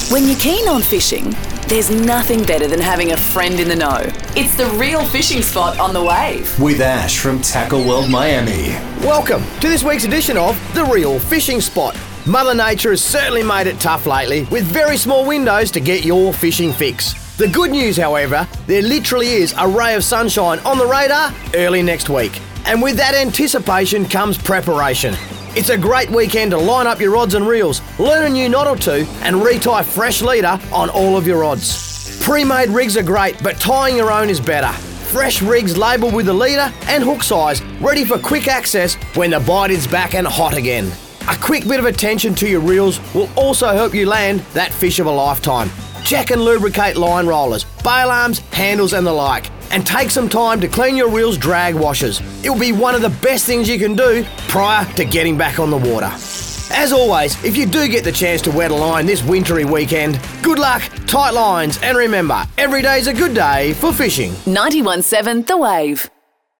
When you're keen on fishing, there's nothing better than having a friend in the know. It's the Real Fishing Spot on the Wave. With Ash from Tackle World Miami. Welcome to this week's edition of The Real Fishing Spot. Mother Nature has certainly made it tough lately, with very small windows to get your fishing fix. The good news, however, there literally is a ray of sunshine on the radar early next week. And with that anticipation comes preparation. It's a great weekend to line up your rods and reels, learn a new knot or two, and retie fresh leader on all of your rods. Pre-made rigs are great, but tying your own is better. Fresh rigs labelled with the leader and hook size, ready for quick access when the bite is back and hot again. A quick bit of attention to your reels will also help you land that fish of a lifetime. Check and lubricate line rollers, bail arms, handles and the like. And take some time to clean your reel's drag washers. It will be one of the best things you can do prior to getting back on the water. As always, if you do get the chance to wet a line this wintry weekend, good luck, tight lines, and remember, every day's a good day for fishing. 91.7 The Wave.